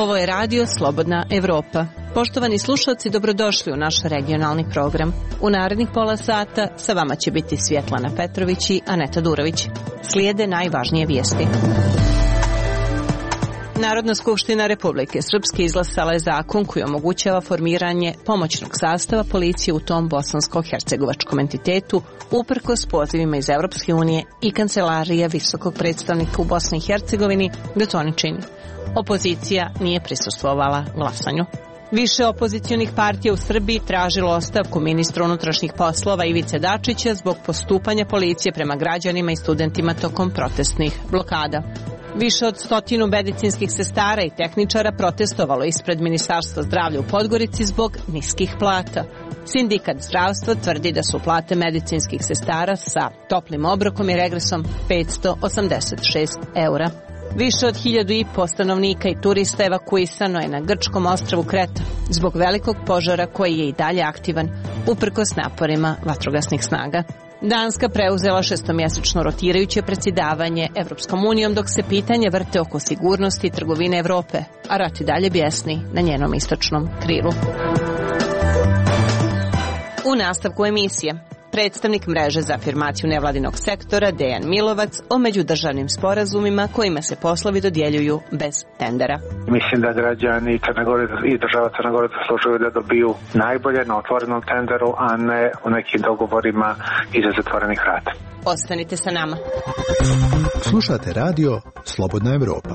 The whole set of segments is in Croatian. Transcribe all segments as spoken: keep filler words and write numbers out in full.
Ovo je radio Slobodna Evropa. Poštovani slušalci, dobrodošli u naš regionalni program. U narednih pola sata sa vama će biti Svjetlana Petrović i Aneta Durović. Slijede najvažnije vijesti. Narodna skupština Republike Srpske izglasala je zakon koji omogućava formiranje pomoćnog sastava policije u tom bosansko-hercegovačkom entitetu uprkos pozivima iz Europske unije i kancelarija visokog predstavnika u Bosni i Hercegovini da to ne čini. Opozicija nije prisustvovala glasanju. Više opozicionih partija u Srbiji tražilo ostavku ministra unutrašnjih poslova Ivice Dačića zbog postupanja policije prema građanima i studentima tokom protestnih blokada. Više od stotinu medicinskih sestara i tehničara protestovalo ispred Ministarstva zdravlja u Podgorici zbog niskih plata. Sindikat zdravstva tvrdi da su plate medicinskih sestara sa toplim obrokom i regresom petsto osamdeset šest eura. Više od hiljadu i po stanovnika i turista evakuisano je na grčkom ostrvu Kreta zbog velikog požara koji je i dalje aktivan uprkos naporima vatrogasnih snaga. Danska preuzela šestomjesečno rotirajuće predsjedavanje Evropskom unijom dok se pitanje vrte oko sigurnosti i trgovine Evrope, a rat i dalje bjesni na njenom istočnom krilu. U nastavku emisije, predstavnik mreže za afirmaciju nevladinog sektora Dejan Milovac o međudržavnim sporazumima kojima se poslovi dodjeljuju bez tendera. Mislim da građani Crne Gore i država Crne Gore zaslužuju da dobiju najbolje na otvorenom tenderu, a ne u nekim dogovorima iza zatvorenih vrata. Ostanite sa nama. Slušate radio Slobodna Evropa.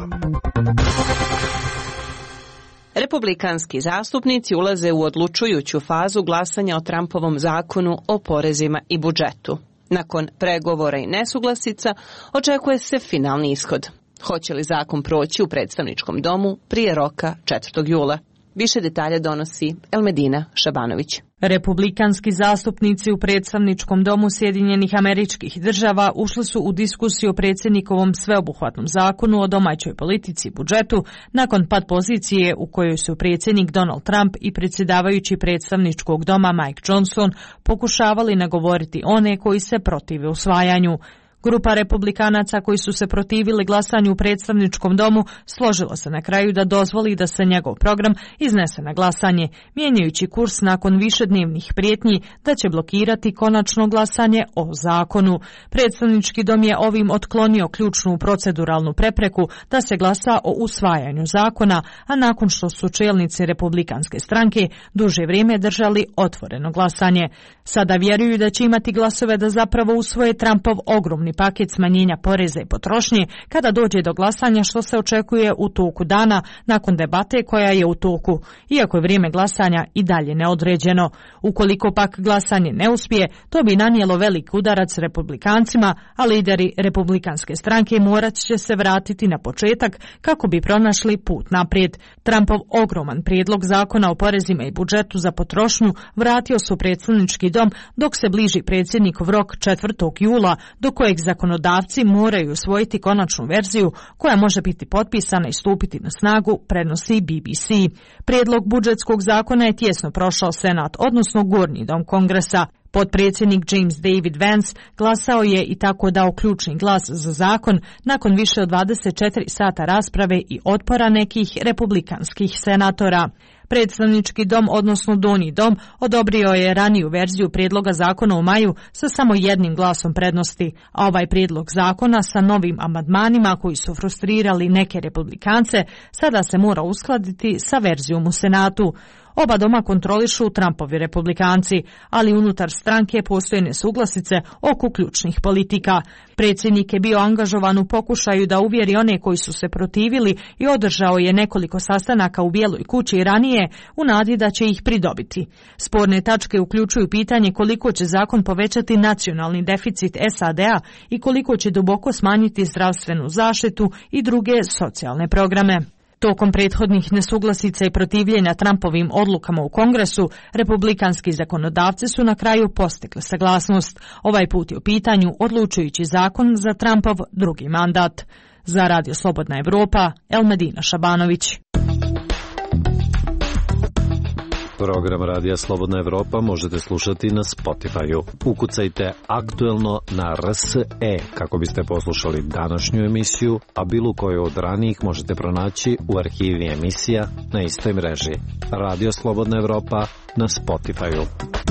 Republikanski zastupnici ulaze u odlučujuću fazu glasanja o Trumpovom zakonu o porezima i budžetu. Nakon pregovora i nesuglasica očekuje se finalni ishod. Hoće li zakon proći u predstavničkom domu prije roka četvrtog jula? Više detalja donosi Elmedina Šabanović. Republikanski zastupnici u predstavničkom domu Sjedinjenih Američkih Država ušli su u diskusiju o predsjednikovom sveobuhvatnom zakonu o domaćoj politici i budžetu nakon pad pozicije u kojoj su predsjednik Donald Trump i predsjedavajući predstavničkog doma Mike Johnson pokušavali nagovoriti one koji se protive usvajanju. Grupa republikanaca koji su se protivili glasanju u predstavničkom domu složila se na kraju da dozvoli da se njegov program iznese na glasanje, mijenjajući kurs nakon višednevnih prijetnji da će blokirati konačno glasanje o zakonu. Predstavnički dom je ovim otklonio ključnu proceduralnu prepreku da se glasa o usvajanju zakona, a nakon što su čelnici republikanske stranke duže vrijeme držali otvoreno glasanje. Sada vjeruju da će imati glasove da zapravo usvoje Trumpov ogromni paket smanjenja poreza i potrošnje kada dođe do glasanja, što se očekuje u toku dana nakon debate koja je u toku, iako je vrijeme glasanja i dalje neodređeno. Ukoliko pak glasanje ne uspije, to bi nanijelo velik udarac republikancima, a lideri republikanske stranke morat će se vratiti na početak kako bi pronašli put naprijed. Trumpov ogroman prijedlog zakona o porezima i budžetu za potrošnju vratio su predstavnički dom dok se bliži predsjednikov rok četvrtog jula do kojeg zakonodavci moraju usvojiti konačnu verziju koja može biti potpisana i stupiti na snagu, prenosi B B C. Prijedlog budžetskog zakona je tijesno prošao Senat, odnosno Gornji dom Kongresa. Potpredsjednik James David Vance glasao je i tako dao ključni glas za zakon nakon više od dvadeset četiri sata rasprave i otpora nekih republikanskih senatora. Predstavnički dom, odnosno Donji dom, odobrio je raniju verziju prijedloga zakona u maju sa samo jednim glasom prednosti, a ovaj prijedlog zakona sa novim amandmanima koji su frustrirali neke republikance sada se mora uskladiti sa verzijom u Senatu. Oba doma kontrolišu Trumpovi republikanci, ali unutar stranke postoje nesuglasice oko ključnih politika. Predsjednik je bio angažovan u pokušaju da uvjeri one koji su se protivili i održao je nekoliko sastanaka u Bijeloj kući ranije u nadi da će ih pridobiti. Sporne tačke uključuju pitanje koliko će zakon povećati nacionalni deficit S A D-a i koliko će duboko smanjiti zdravstvenu zaštitu i druge socijalne programe. Tokom prethodnih nesuglasica i protivljenja Trumpovim odlukama u Kongresu, republikanski zakonodavci su na kraju postigli saglasnost. Ovaj put je u pitanju odlučujući zakon za Trumpov drugi mandat. Za Radio Slobodna Evropa, Elmedina Šabanović. Program Radija Slobodna Evropa možete slušati na Spotify-u. Ukucajte aktuelno na R S E kako biste poslušali današnju emisiju, a bilo koju od ranijih možete pronaći u arhivi emisija na istoj mreži. Radio Slobodna Evropa na Spotify-u.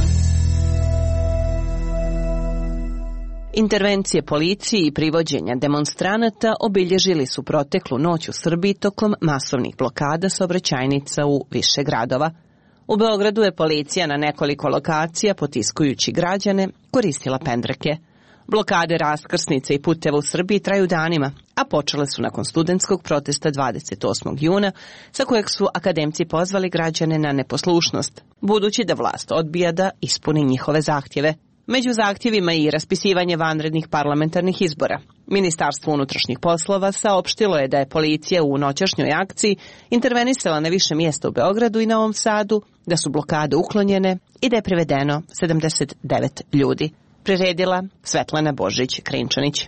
Intervencije policije i privođenja demonstranata obilježili su proteklu noć u Srbiji tokom masovnih blokada saobraćajnica u više gradova. U Beogradu je policija na nekoliko lokacija, potiskujući građane, koristila pendreke. Blokade raskrsnica i puteva u Srbiji traju danima, a počele su nakon studentskog protesta dvadeset osmog juna, sa kojeg su akademci pozvali građane na neposlušnost, budući da vlast odbija da ispuni njihove zahtjeve. Među zahtjevima i raspisivanje vanrednih parlamentarnih izbora. Ministarstvo unutrašnjih poslova saopštilo je da je policija u noćašnjoj akciji intervenisala na više mjesta u Beogradu i Novom Sadu, da su blokade uklonjene i da je privedeno sedamdeset devet ljudi. Priredila Svetlana Božić-Krinčanić.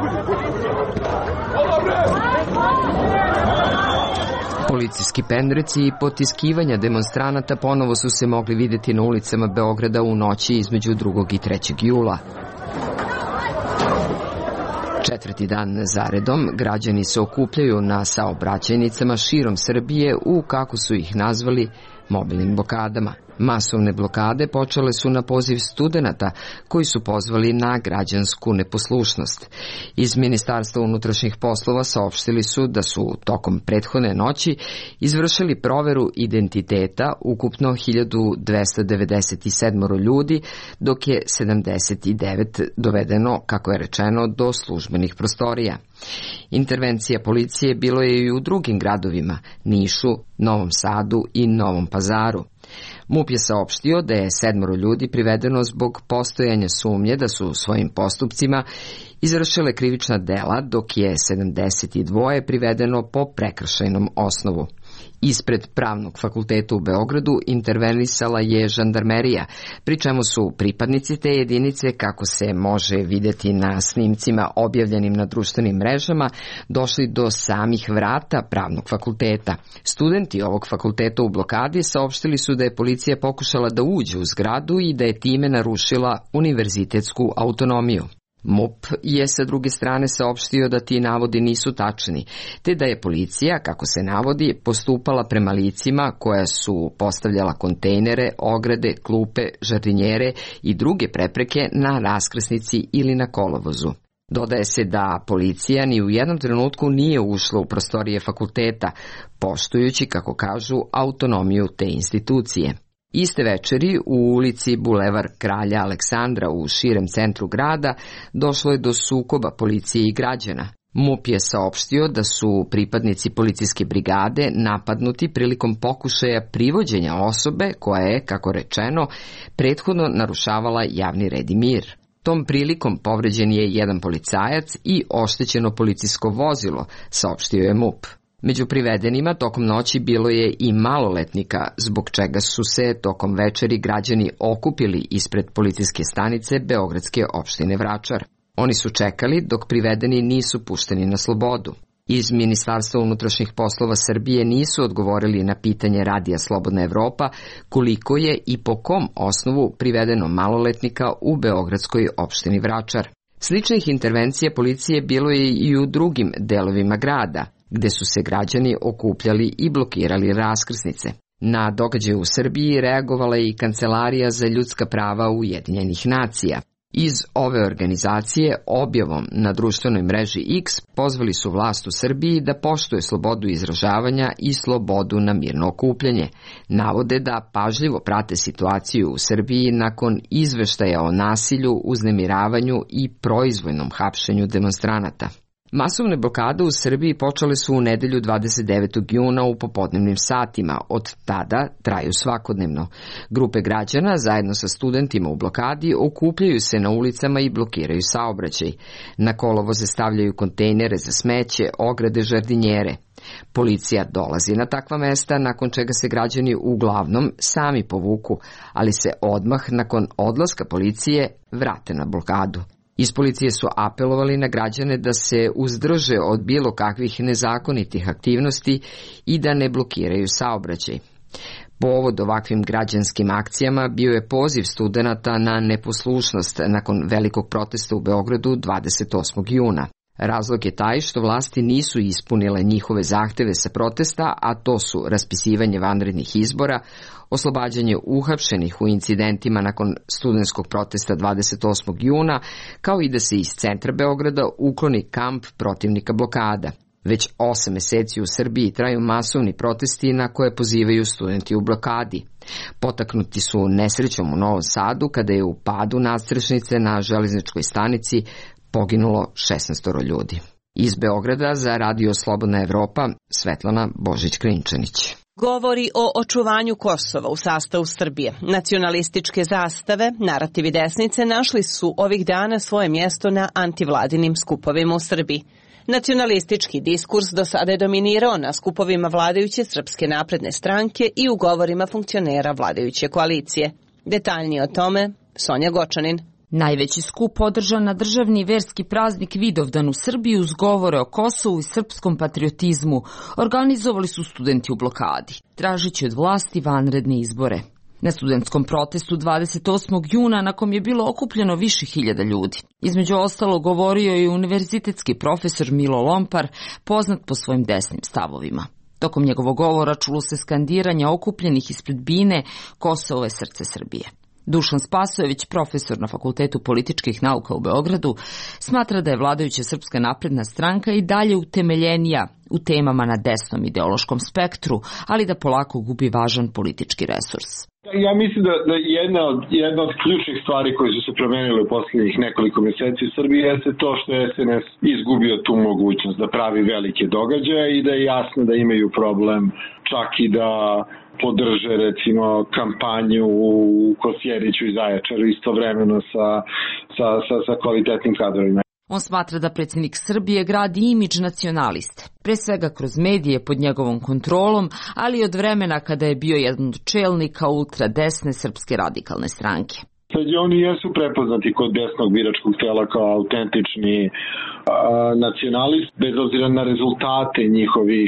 Policijski pendreci i potiskivanja demonstranata ponovo su se mogli vidjeti na ulicama Beograda u noći između drugog i trećeg jula. Četvrti dan zaredom građani se okupljaju na saobraćajnicama širom Srbije u, kako su ih nazvali, mobilnim blokadama. Masovne blokade počele su na poziv studenata koji su pozvali na građansku neposlušnost. Iz Ministarstva unutrašnjih poslova saopštili su da su tokom prethodne noći izvršili proveru identiteta ukupno hiljadu dvesta devedeset sedam ljudi, dok je sedamdeset devet dovedeno, kako je rečeno, do službenih prostorija. Intervencija policije bilo je i u drugim gradovima, Nišu, Novom Sadu i Novom Pazaru. MUP je saopštio da je sedmoro ljudi privedeno zbog postojanja sumnje da su svojim postupcima izvršile krivična dela, dok je sedamdeset dva privedeno po prekršajnom osnovu. Ispred Pravnog fakulteta u Beogradu intervenisala je žandarmerija, pri čemu su pripadnici te jedinice, kako se može vidjeti na snimcima objavljenim na društvenim mrežama, došli do samih vrata Pravnog fakulteta. Studenti ovog fakulteta u blokadi saopštili su da je policija pokušala da uđe u zgradu i da je time narušila univerzitetsku autonomiju. MUP je sa druge strane saopštio da ti navodi nisu tačni, te da je policija, kako se navodi, postupala prema licima koja su postavljala kontejnere, ograde, klupe, žardinjere i druge prepreke na raskrsnici ili na kolovozu. Dodaje se da policija ni u jednom trenutku nije ušla u prostorije fakulteta, poštujući, kako kažu, autonomiju te institucije. Iste večeri u ulici Bulevar Kralja Aleksandra u širem centru grada došlo je do sukoba policije i građana. MUP je saopštio da su pripadnici policijske brigade napadnuti prilikom pokušaja privođenja osobe koja je, kako rečeno, prethodno narušavala javni red i mir. Tom prilikom povređen je jedan policajac i oštećeno policijsko vozilo, saopštio je MUP. Među privedenima tokom noći bilo je i maloletnika, zbog čega su se tokom večeri građani okupili ispred policijske stanice Beogradske opštine Vračar. Oni su čekali dok privedeni nisu pušteni na slobodu. Iz Ministarstva unutrašnjih poslova Srbije nisu odgovorili na pitanje Radija Slobodna Evropa koliko je i po kom osnovu privedeno maloletnika u Beogradskoj opštini Vračar. Sličnih intervencija policije bilo je i u drugim delovima grada, gde su se građani okupljali i blokirali raskrsnice. Na događaje u Srbiji reagovala je i Kancelarija za ljudska prava Ujedinjenih nacija. Iz ove organizacije objavom na društvenoj mreži X pozvali su vlast u Srbiji da poštuje slobodu izražavanja i slobodu na mirno okupljanje. Navode da pažljivo prate situaciju u Srbiji nakon izveštaja o nasilju, uznemiravanju i proizvoljnom hapšenju demonstranata. Masovne blokade u Srbiji počele su u nedelju dvadeset devetog juna u popodnevnim satima. Od tada traju svakodnevno. Grupe građana zajedno sa studentima u blokadi okupljaju se na ulicama i blokiraju saobraćaj. Na kolovoze stavljaju kontejnere za smeće, ograde, žardinjere. Policija dolazi na takva mesta, nakon čega se građani uglavnom sami povuku, ali se odmah nakon odlaska policije vrate na blokadu. Iz policije su apelovali na građane da se uzdrže od bilo kakvih nezakonitih aktivnosti i da ne blokiraju saobraćaj. Povod ovakvim građanskim akcijama bio je poziv studenata na neposlušnost nakon velikog protesta u Beogradu dvadeset osmog juna. Razlog je taj što vlasti nisu ispunile njihove zahteve sa protesta, a to su raspisivanje vanrednih izbora, oslobađanje uhapšenih u incidentima nakon studentskog protesta dvadeset osmog juna, kao i da se iz centra Beograda ukloni kamp protivnika blokada. Već osam meseci u Srbiji traju masovni protesti na koje pozivaju studenti u blokadi. Potaknuti su nesrećom u Novom Sadu kada je u padu nadstrešnice na železničkoj stanici poginulo šesnaest ljudi. Iz Beograda za Radio Slobodna Evropa, Svetlana Božić-Klinčanić. Govori o očuvanju Kosova u sastavu Srbije. Nacionalističke zastave, narativi desnice našli su ovih dana svoje mjesto na antivladinim skupovima u Srbiji. Nacionalistički diskurs do sada je dominirao na skupovima vladajuće Srpske napredne stranke i u govorima funkcionera vladajuće koalicije. Detaljnije o tome, Sonja Gočanin. Najveći skup održan na državni verski praznik Vidovdan u Srbiji uz govore o Kosovu i srpskom patriotizmu organizovali su studenti u blokadi, tražeći od vlasti vanredne izbore. Na studentskom protestu dvadeset osmog juna na kom je bilo okupljeno više hiljada ljudi. Između ostalo govorio je univerzitetski profesor Milo Lompar, poznat po svojim desnim stavovima. Tokom njegovog govora čulo se skandiranje okupljenih ispred bine Kosovo je srce Srbije. Dušan Spasojević, profesor na Fakultetu političkih nauka u Beogradu, smatra da je vladajuća Srpska napredna stranka i dalje utemeljenija u temama na desnom ideološkom spektru, ali da polako gubi važan politički resurs. Ja mislim da, da jedna, od, jedna od ključnih stvari koje su se promenile u posljednjih nekoliko mjeseci u Srbiji jeste to što je S N S izgubio tu mogućnost da pravi velike događaje i da je jasno da imaju problem čak i da podrže recimo kampanju u Kosjeriću i Zaječaru istovremeno sa, sa, sa, sa kvalitetnim kadrovima. On smatra da predsjednik Srbije gradi imidž nacionaliste, pre svega kroz medije pod njegovom kontrolom, ali i od vremena kada je bio jedan od čelnika ultradesne Srpske radikalne stranke. Oni jesu prepoznati kod desnog biračkog tela kao autentični a, nacionalist, bez obzira na rezultate njihovih,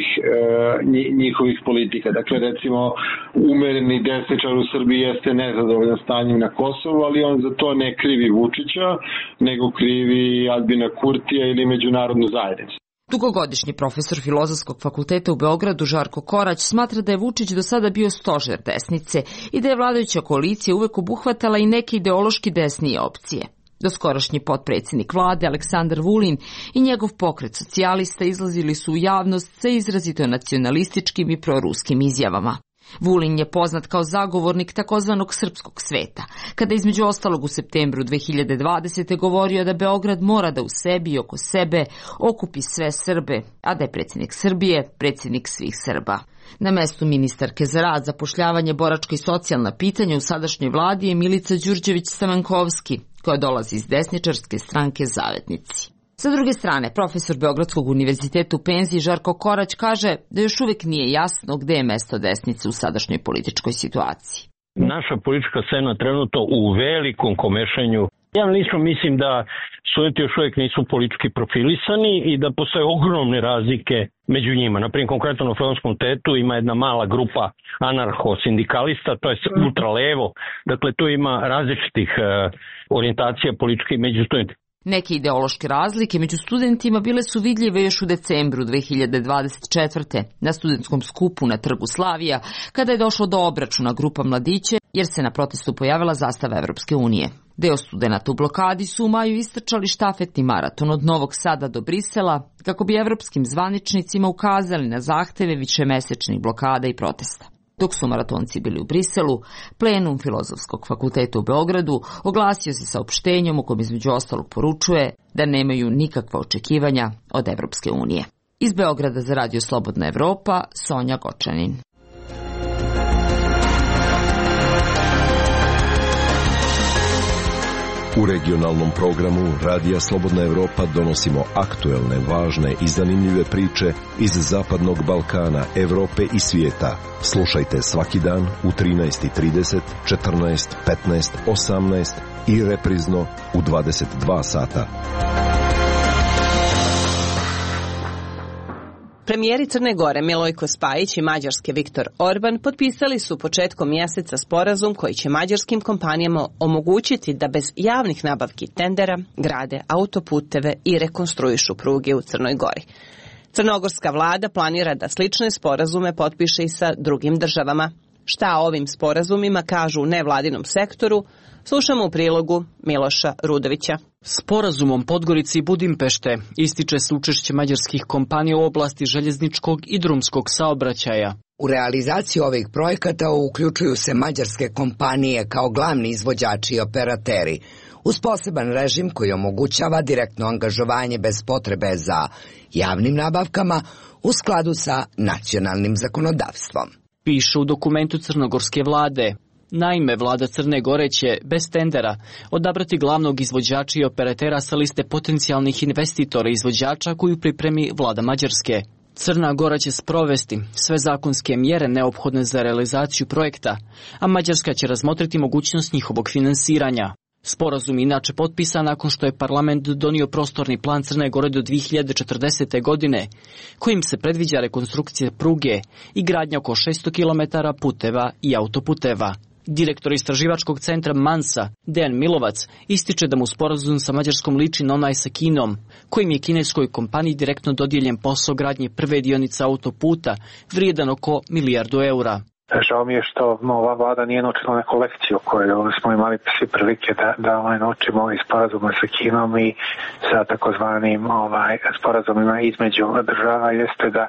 a, njihovih politika. Dakle, recimo, umereni desničar u Srbiji jeste nezadovoljan stanjem na Kosovu, ali on za to ne krivi Vučića, nego krivi Albina Kurtija ili međunarodnu zajednicu. Dugogodišnji profesor Filozofskog fakulteta u Beogradu Žarko Korać smatra da je Vučić do sada bio stožer desnice i da je vladajuća koalicija uvek obuhvatala i neke ideološki desnije opcije. Doskorašnji potpredsjednik vlade Aleksandar Vulin i njegov pokret socijalista izlazili su u javnost sa izrazito nacionalističkim i proruskim izjavama. Vulin je poznat kao zagovornik takozvanog srpskog sveta, kada između ostalog u septembru dve hiljade dvadesete govorio da Beograd mora da u sebi i oko sebe okupi sve Srbe, a da je predsjednik Srbije predsjednik svih Srba. Na mestu ministarke za rad, zapošljavanje, boračka i socijalna pitanja u sadašnjoj vladi je Milica Đurđević-Stamenkovski, koja dolazi iz desničarske stranke Zavetnici. Sa druge strane, profesor Beogradskog univerziteta u penziji Žarko Korać kaže da još uvijek nije jasno gde je mesto desnice u sadašnjoj političkoj situaciji. Naša politička scena trenutno u velikom komešanju. Ja lično mislim da studenti još uvijek nisu politički profilisani i da postoje ogromne razlike među njima. Naprimjer, konkretno na Filozofskom fakultetu ima jedna mala grupa anarcho-sindikalista, to je ultralevo. Dakle, tu ima različitih uh, orijentacija političkih među studentima. Neke ideološke razlike među studentima bile su vidljive još u decembru dve hiljade dvadeset četvrte na studentskom skupu na Trgu Slavija, kada je došlo do obračuna grupa mladića, jer se na protestu pojavila zastava Evropske unije. Deo studenata u blokadi su u maju istrčali štafetni maraton od Novog Sada do Brisela, kako bi evropskim zvaničnicima ukazali na zahteve višemesečnih blokada i protesta. Dok su maratonci bili u Briselu, plenum Filozofskog fakulteta u Beogradu oglasio se saopštenjem u kom između ostalog poručuje da nemaju nikakva očekivanja od Evropske unije. Iz Beograda za Radio Slobodna Evropa, Sonja Gočanin. U regionalnom programu Radija Slobodna Evropa donosimo aktuelne, važne i zanimljive priče iz Zapadnog Balkana, Evrope i svijeta. Slušajte svaki dan u trinaest i trideset, četrnaest, petnaest, osamnaest i reprizno u dvadeset dva sata. Premijeri Crne Gore Milojko Spajić i Mađarske Viktor Orban potpisali su početkom mjeseca sporazum koji će mađarskim kompanijama omogućiti da bez javnih nabavki tendera grade autoputeve i rekonstruišu pruge u Crnoj Gori. Crnogorska vlada planira da slične sporazume potpiše i sa drugim državama. Šta o ovim sporazumima kažu u nevladinom sektoru, slušamo u prilogu Miloša Rudovića. Sporazumom Podgorice i Budimpešte ističe se učešće mađarskih kompanija u oblasti željezničkog i drumskog saobraćaja. U realizaciju ovih projekata uključuju se mađarske kompanije kao glavni izvođači i operateri, uz poseban režim koji omogućava direktno angažovanje bez potrebe za javnim nabavkama u skladu sa nacionalnim zakonodavstvom. Piše u dokumentu crnogorske vlade. Naime, vlada Crne Gore će, bez tendera, odabrati glavnog izvođača i operatera sa liste potencijalnih investitora i izvođača koju pripremi vlada Mađarske. Crna Gora će sprovesti sve zakonske mjere neophodne za realizaciju projekta, a Mađarska će razmotriti mogućnost njihovog finansiranja. Sporazum inače potpisan nakon što je parlament donio prostorni plan Crne Gore do dvije hiljade četrdesete. godine, kojim se predviđa rekonstrukcija pruge i gradnja oko šesto kilometara puteva i autoputeva. Direktor istraživačkog centra Mansa, Dejan Milovac, ističe da mu sporazum sa Mađarskom liči na onaj sa Kinom, kojim je kineskoj kompaniji direktno dodijeljen posao gradnje prve dionice autoputa, vrijedan oko milijardu eura. Žao mi je što ova vlada nije naučila neku lekciju koju smo imali svi prilike da, da ovaj, naučimo i sporazuma sa Kinom i sa takozvanim ovaj, sporazumima između država, jeste da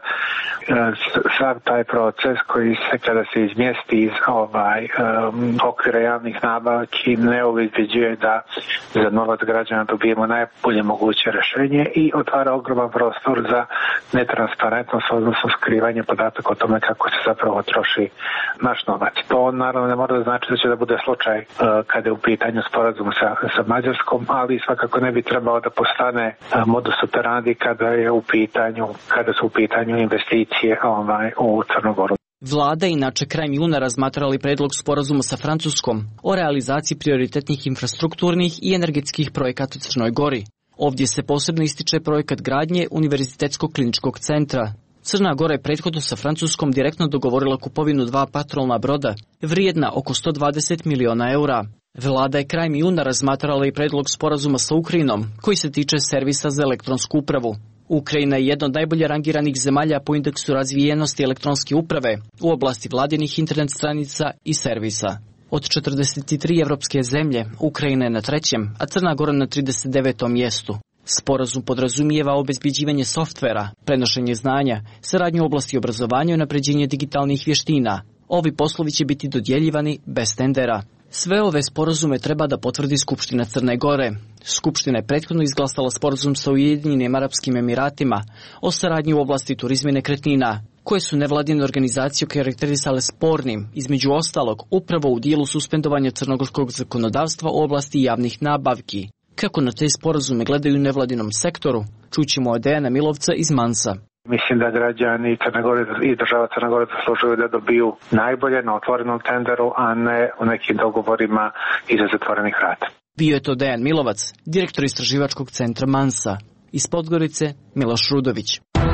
sav taj proces koji se kada se izmjesti iz ovaj, um, okvira javnih nabavki ne obezbeđuje da za novac građana dobijemo najbolje moguće rješenje i otvara ogroman prostor za netransparentnost, odnosno skrivanje podataka o tome kako se zapravo troši naš novac. To naravno ne mora da znači da će da bude slučaj uh, kada je u pitanju sporazum sa, sa Mađarskom, ali svakako ne bi trebao da postane uh, modus operandi kada je u pitanju, kada su u pitanju investicije ovaj, u Crnogoru. Vlada inače krajem juna razmatrali predlog sporazuma sa Francuskom o realizaciji prioritetnih infrastrukturnih i energetskih projekata u Crnoj Gori. Ovdje se posebno ističe projekat gradnje Univerzitetskog kliničkog centra. Crna Gora je prethodno sa Francuskom direktno dogovorila kupovinu dva patrolna broda, vrijedna oko sto dvadeset miliona eura. Vlada je krajem juna razmatrala i predlog sporazuma sa Ukrajinom, koji se tiče servisa za elektronsku upravu. Ukrajina je jedna od najbolje rangiranih zemalja po indeksu razvijenosti elektronske uprave u oblasti vladinih internet stranica i servisa. Od četrdeset tri evropske zemlje, Ukrajina je na trećem, a Crna Gora na trideset devetom mjestu. Sporazum podrazumijeva obezbeđivanje softvera, prenošenje znanja, saradnju u oblasti obrazovanja i unapređenje digitalnih vještina. Ovi poslovi će biti dodjeljivani bez tendera. Sve ove sporazume treba da potvrdi Skupština Crne Gore. Skupština je prethodno izglasala sporazum sa Ujedinjenim Arapskim Emiratima o saradnji u oblasti turizma i nekretnina, koje su nevladine organizacije karakterisale spornim, između ostalog upravo u dijelu suspendovanja crnogorskog zakonodavstva u oblasti javnih nabavki. Kako na te sporazume gledaju u nevladinom sektoru, čućemo od Dejana Milovca iz Mansa. Mislim da građani Crne Gore i država Crne Gore zaslužuju da dobiju najbolje na otvorenom tenderu, a ne u nekim dogovorima iza zatvorenih vrata. Bio je to Dejan Milovac, direktor istraživačkog centra Mansa. Iz Podgorice, Miloš Rudović.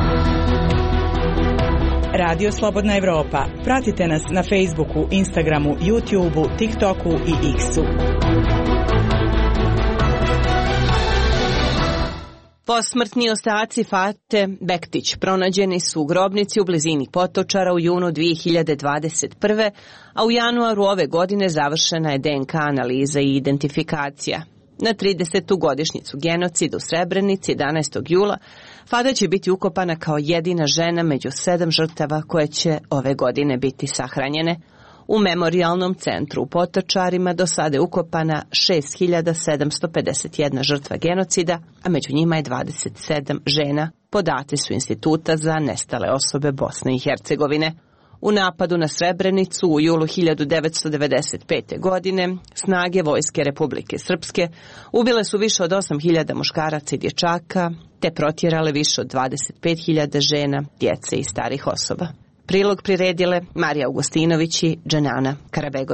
Radio Slobodna Evropa. Pratite nas na Facebooku, Instagramu, YouTubeu, TikToku i X-u. Posmrtni ostaci Fate Bektić pronađeni su u grobnici u blizini Potočara u junu dvije hiljade dvadeset prve. a u januaru ove godine završena je D N K analiza i identifikacija. Na tridesetu godišnjicu genocida u Srebrenici jedanaestog jula Fada će biti ukopana kao jedina žena među sedam žrtava koje će ove godine biti sahranjene. U memorijalnom centru u Potočarima do sada je ukopana šest hiljada sedamsto pedeset jedna žrtva genocida, a među njima je dvadeset sedam žena. Podaci su Instituta za nestale osobe Bosne i Hercegovine. U napadu na Srebrenicu u julu hiljadu devetsto devedeset pete. godine snage Vojske Republike Srpske ubile su više od osam hiljada muškaraca i dječaka, te protjerale više od dvadeset pet hiljada žena, djece i starih osoba. Prilog priredile Marija Augustinović i Dženana Karabegović.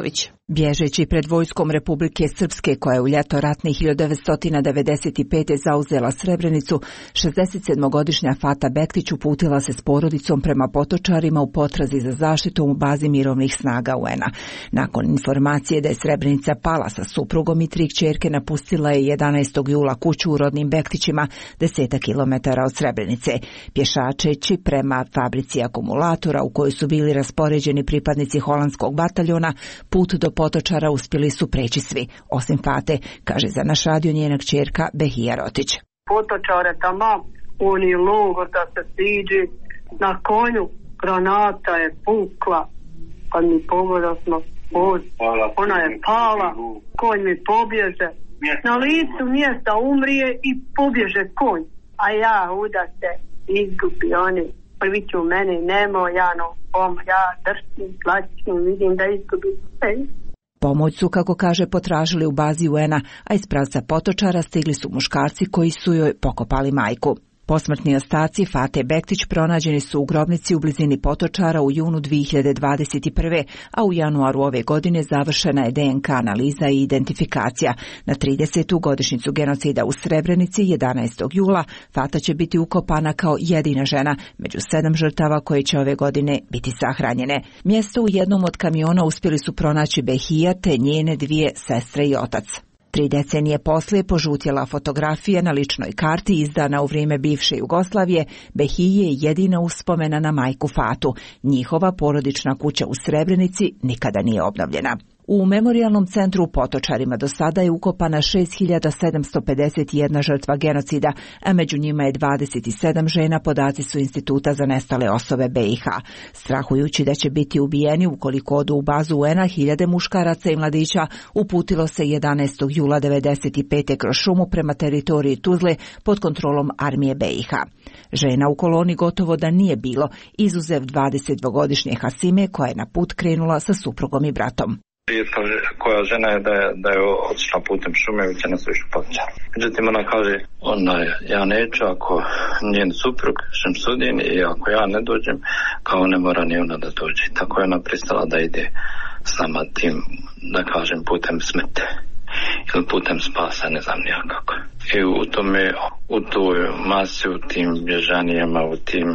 Bježeći pred vojskom Republike Srpske, koja je u ljeto ratne hiljadu devetsto devedeset pete. zauzela Srebrenicu, šezdesetsedmogodišnja Fata Bektić uputila se s porodicom prema Potočarima u potrazi za zaštitom u bazi mirovnih snaga U N-a. Nakon informacije da je Srebrenica pala sa suprugom i tri kćerke, napustila je jedanaestog jula kuću u rodnim Bektićima, deseta kilometara od Srebrenice. Pješačeći prema fabrici akumulatora u kojoj su bili raspoređeni pripadnici holandskog bataljona, put do Potočara uspjeli su preći svi, osim Fate, kaže za naš radio njena kćerka Behija Rotić. Potočare tamo, oni logor da se siđi, na konju granata je pukla, kad mi pogoda smo od, ona je pala, konj mi pobježe, na licu mjesta umrije i pobježe konj, a ja uda se izgubi, oni prvi ću mene nemo, ja no pom, ja drštim, tlačim, vidim da izgubi sve. Pomoć su, kako kaže, potražili u bazi U N-a, a iz pravca Potočara stigli su muškarci koji su joj pokopali majku. Posmrtni ostaci Fate Bektić pronađeni su u grobnici u blizini Potočara u junu dvije hiljade dvadeset prve. a u januaru ove godine završena je D N K analiza i identifikacija. Na tridesetu godišnjicu genocida u Srebrenici, jedanaestog jula, Fata će biti ukopana kao jedina žena među sedam žrtava koje će ove godine biti sahranjene. Mjesto u jednom od kamiona uspjeli su pronaći Behija te njene dvije sestre i otac. Tri decenije poslije požutjela fotografija na ličnoj karti izdana u vrijeme bivše Jugoslavije Behije je jedina uspomena na majku Fatu. Njihova porodična kuća u Srebrenici nikada nije obnovljena. U memorijalnom centru u Potočarima do sada je ukopana šest hiljada sedamsto pedeset jedna žrtva genocida, a među njima je dvadeset sedam žena, podaci su Instituta za nestale osobe B i H. Strahujući da će biti ubijeni ukoliko odu u bazu U N-a, hiljade muškaraca i mladića uputilo se jedanaestog jula devedeset pete. kroz šumu prema teritoriji Tuzle pod kontrolom armije B i H. Žena u koloni gotovo da nije bilo, izuzev dvadesetdvogodišnje Hasime koja je na put krenula sa suprugom i bratom. Rijetka koja žena je da je, da je otišla putem šume i će nas više Potočar. Međutim, ona kaže, ona, ja neću ako njen suprug Šemsudin i ako ja ne dođem, kao ne mora ni ona da dođe. Tako je ona pristala da ide s nama tim, da kažem, putem smrti ili putem spasa, ne znam nijakako. I u tome, u toj masi, u tim bježanijama, u tim,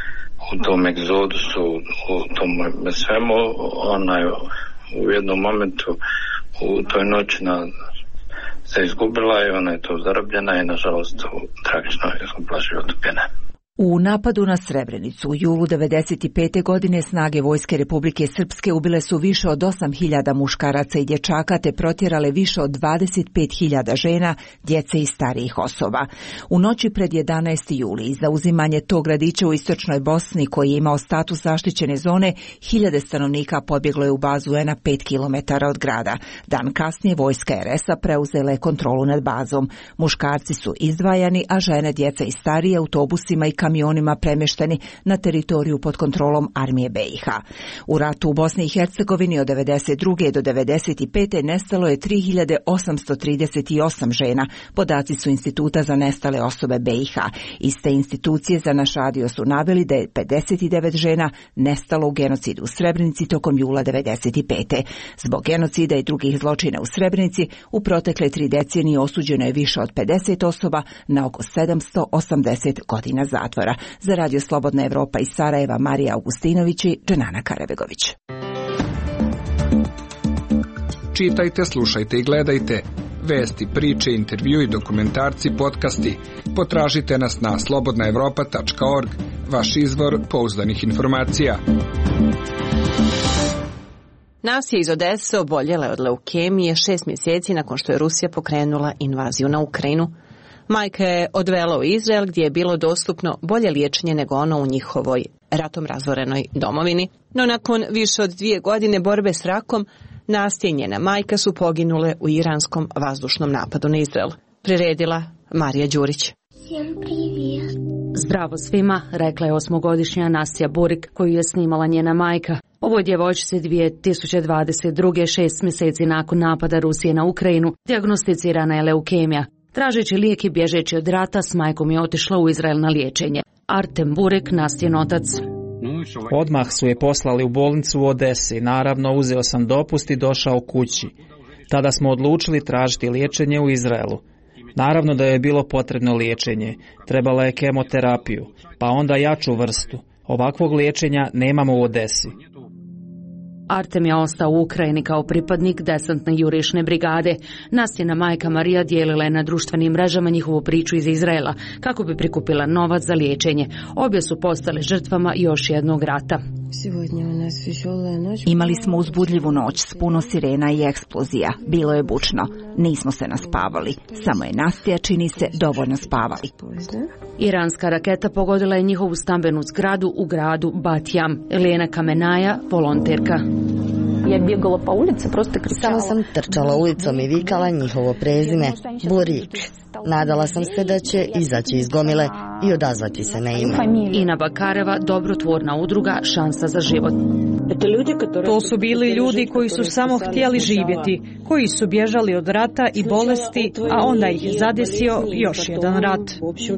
u tom egzodusu, u tom svemu, ona je u jednom momentu u toj noći na, se izgubila i ona je to zarobljena i nažalost tragično je izgubila život ubijena. U napadu na Srebrenicu u julu devedeset pete. godine snage vojske Republike Srpske ubile su više od osam hiljada muškaraca i dječaka te protjerale više od dvadeset pet hiljada žena, djece i starijih osoba. U noći pred jedanaesti juli i zauzimanje tog gradića u istočnoj Bosni koji je imao status zaštićene zone, hiljade stanovnika pobjeglo je u bazu U N-a pet kilometara od grada. Dan kasnije vojska R S-a preuzela je kontrolu nad bazom. Muškarci su izdvajani, a žene, djeca i starije autobusima i kamionima premješteni na teritoriju pod kontrolom armije B i H. U ratu u Bosni i Hercegovini od devedeset druge. do devedeset pete. nestalo je tri hiljade osamsto trideset osam žena, podaci su Instituta za nestale osobe B i H. Iste institucije za naš radio su naveli da je pedeset devet žena nestalo u genocidu u Srebrenici tokom jula devedeset pete. Zbog genocida i drugih zločina u Srebrenici u protekle tri decenije osuđeno je više od pedeset osoba na oko sedamsto osamdeset godina zatvora. Za Radio Slobodna Evropa iz Sarajeva, Marija Augustinović i Dženana Karabegović. Čitajte, slušajte i gledajte. Vesti, priče, intervju i dokumentarci, podcasti. Potražite nas na slobodna evropa tačka org, vaš izvor pouzdanih informacija. Nasija iz Odese oboljela je od leukemije šest mjeseci nakon što je Rusija pokrenula invaziju na Ukrajinu. Majka je odvela u Izrael gdje je bilo dostupno bolje liječenje nego ono u njihovoj ratom razorenoj domovini. No nakon više od dvije godine borbe s rakom, Nastja i njena majka su poginule u iranskom vazdušnom napadu na Izrael. Priredila Marija Đurić. Zdravo svima, rekla je osmogodišnja Nastja Burik koju je snimala njena majka. Ovoj djevojčici dvije tisuće dvadeset druge. šest mjeseci nakon napada Rusije na Ukrajinu, dijagnosticirana je leukemija. Tražeći lijek i bježeći od rata, s majkom je otišla u Izrael na liječenje. Artem Burek, Nastjen otac. Odmah su je poslali u bolnicu u Odesi. Naravno, uzeo sam dopust i došao kući. Tada smo odlučili tražiti liječenje u Izraelu. Naravno da je bilo potrebno liječenje. Trebala je kemoterapiju, pa onda jaču vrstu. Ovakvog liječenja nemamo u Odesi. Artem je ostao u Ukrajini kao pripadnik desantne jurišne brigade. Nastina majka Marija dijelila je na društvenim mrežama njihovu priču iz Izraela kako bi prikupila novac za liječenje. Obje su postale žrtvama još jednog rata. Imali smo uzbudljivu noć s puno sirena i eksplozija. Bilo je bučno. Nismo se naspavali. Samo je Nastija, čini se, dovoljno spavali. Iranska raketa pogodila je njihovu stambenu zgradu u gradu Batjam. Elena Kamenaja, volonterka. Samo sam trčala ulicom i vikala njihovo prezime, Borić. Nadala sam se da će izaći iz gomile i odazvati se na ime. Ina Bakareva, dobrotvorna udruga Šansa za život. To su bili ljudi koji su samo htjeli živjeti, koji su bježali od rata i bolesti, a onda ih zadesio još jedan rat.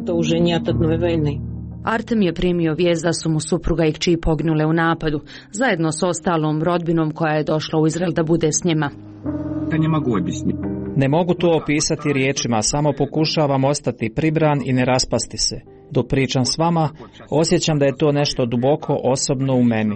Artem je primio vijest da su mu supruga i kći poginule u napadu, zajedno s ostalom rodbinom koja je došla u Izrael da bude s njima. Ne mogu to opisati riječima, samo pokušavam ostati pribran i ne raspasti se. Dok pričam s vama, osjećam da je to nešto duboko osobno u meni.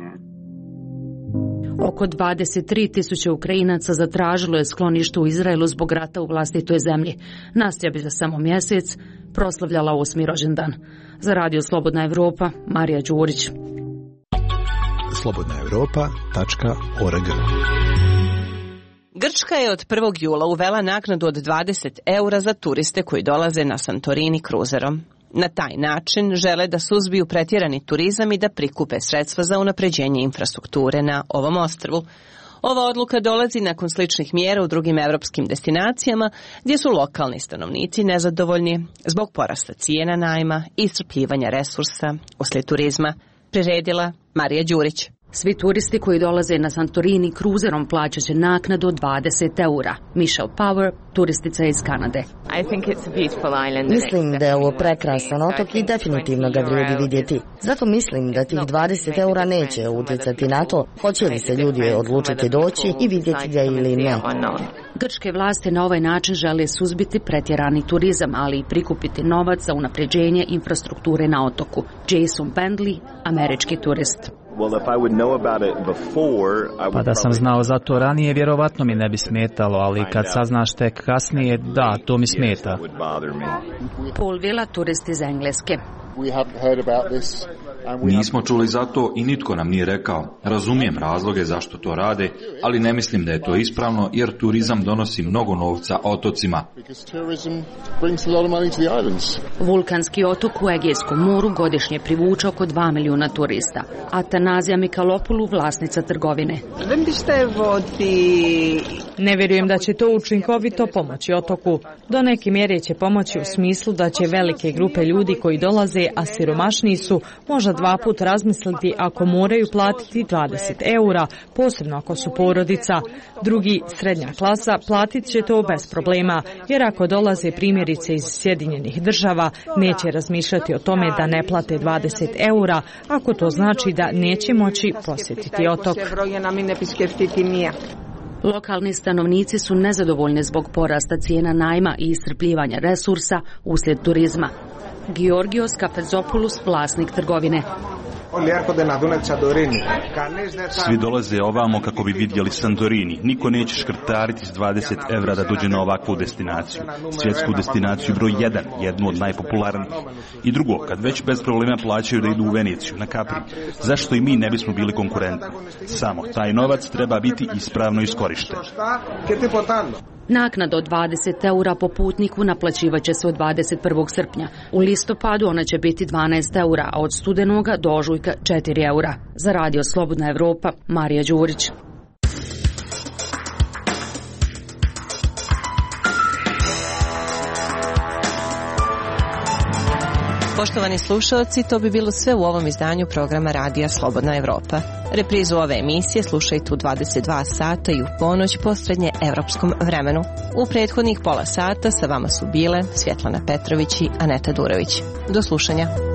Oko dvadeset tri tisuće Ukrajinaca zatražilo je sklonište u Izraelu zbog rata u vlastitoj zemlji. Nastja bi za samo mjesec proslavljala osmi rođendan. Za Radio Slobodna Evropa, Marija Đurić. slobodna evropa tačka org. Grčka je od prvog jula uvela naknadu od dvadeset eura za turiste koji dolaze na Santorini kruzerom. Na taj način žele da suzbiju pretjerani turizam i da prikupe sredstva za unapređenje infrastrukture na ovom ostrvu. Ova odluka dolazi nakon sličnih mjera u drugim evropskim destinacijama gdje su lokalni stanovnici nezadovoljni zbog porasta cijena najma i iscrpljivanja resursa uslijed turizma. Priredila Marija Đurić. Svi turisti koji dolaze na Santorini kruzerom plaćat će naknadu od dvadeset eura. Michelle Power, turistica iz Kanade. Mislim da je ovo prekrasan otok i definitivno ga vrijedi vidjeti. Zato mislim da tih dvadeset eura neće utjecati na to hoće li se ljudi odlučiti doći i vidjeti ga ili ne. Grčke vlasti na ovaj način žele suzbiti pretjerani turizam, ali i prikupiti novac za unapređenje infrastrukture na otoku. Jason Bentley, američki turist. Pa da sam znao za to ranije, vjerovatno mi ne bi smetalo, ali kad saznaš tek kasnije, da, to mi smeta. Paul Villa, turist iz Engleske. Nismo čuli za to i nitko nam nije rekao. Razumijem razloge zašto to rade, ali ne mislim da je to ispravno jer turizam donosi mnogo novca otocima. Vulkanski otok u Egejskom moru godišnje privuče oko dva milijuna turista. Atanazija Mikalopulu, vlasnica trgovine. Ne vjerujem da će to učinkovito pomoći otoku. Do neke mjere će pomoći u smislu da će velike grupe ljudi koji dolaze, a siromašniji su, možda dva put razmisliti ako moraju platiti dvadeset eura, posebno ako su porodica. Drugi, srednja klasa, platit će to bez problema, jer ako dolaze primjerice iz Sjedinjenih država, neće razmišljati o tome da ne plate dvadeset eura, ako to znači da neće moći posjetiti otok. Lokalni stanovnici su nezadovoljni zbog porasta cijena najma i iscrpljivanja resursa uslijed turizma. Georgios Kafezopoulos, vlasnik trgovine. Svi dolaze ovamo kako bi vidjeli Santorini. Niko neće škrtariti s dvadeset evra da dođe na ovakvu destinaciju. Svjetsku destinaciju broj jedan, jednu od najpopularnijih. I drugo, kad već bez problema plaćaju da idu u Veneciju, na Capri, zašto i mi ne bismo bili konkurentni? Samo taj novac treba biti ispravno iskorišten. Naknada od dvadeset eura po putniku naplaćivat će se od dvadeset prvog srpnja. U listopadu ona će biti dvanaest eura, a od studenoga do ožujka četiri eura. Za Radio Slobodna Evropa, Marija Đurić. Poštovani slušalci, to bi bilo sve u ovom izdanju programa Radija Slobodna Evropa. Reprizu ove emisije slušajte u dvadeset dva sata i u ponoć po srednje evropskom vremenu. U prethodnih pola sata sa vama su bile Svjetlana Petrović i Aneta Durović. Do slušanja.